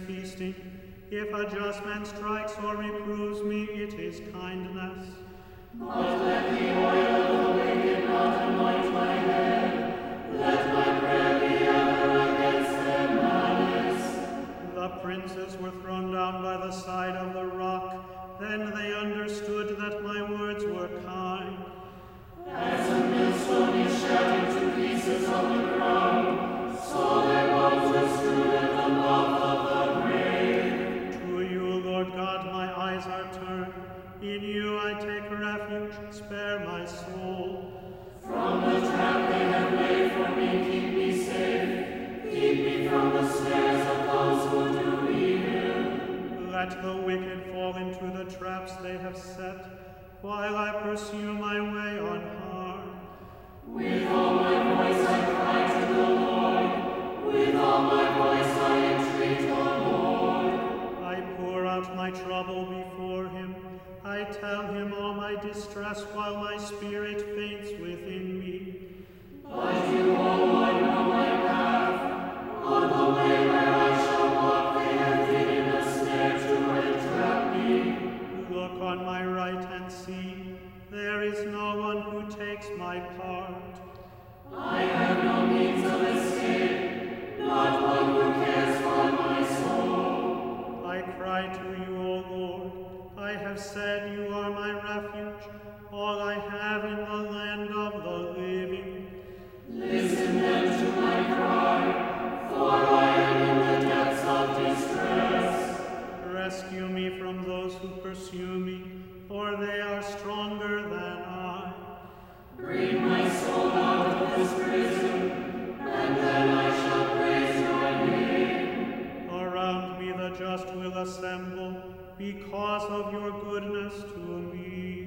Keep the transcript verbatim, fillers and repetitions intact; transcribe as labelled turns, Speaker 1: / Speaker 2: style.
Speaker 1: feasting. If a just man strikes or reproves me, it is kindness.
Speaker 2: But let the oil of the wicked not anoint my head. Let my prayer be ever against their malice.
Speaker 1: The princes were thrown down by the side of the rock. Then they understood that my words were kind.
Speaker 2: As a millstone is shattered to pieces on the ground, so their bones were strewed at the mouth of the grave.
Speaker 1: To you, Lord God, my eyes are turned. In you I take refuge. Spare my soul.
Speaker 2: From the trap they have laid for me, keep me safe. Keep me from the snares of those who do evil.
Speaker 1: Let the wicked fall into the traps they have set, while I pursue my way unharmed.
Speaker 2: With all my voice I cry to the Lord. With all my voice I entreat the Lord.
Speaker 1: I pour out my trouble before him. I tell him all my distress while my spirit faints within me.
Speaker 2: But you, O Lord, know my path. On the way where I shall walk, they have hidden a snare to entrap me.
Speaker 1: Look on my right and see. There is no one who takes my part.
Speaker 2: I have no means of escape, not one who cares for my soul.
Speaker 1: I cry to you, O Lord. I have said you are my refuge, all I have in the land of the living.
Speaker 2: Listen then to my cry, for I am in the depths of distress.
Speaker 1: Rescue me from those who pursue me, for they are stronger than I.
Speaker 2: Bring my soul out of this prison, and then I shall praise your name.
Speaker 1: Around me the just will assemble, because of your goodness to me.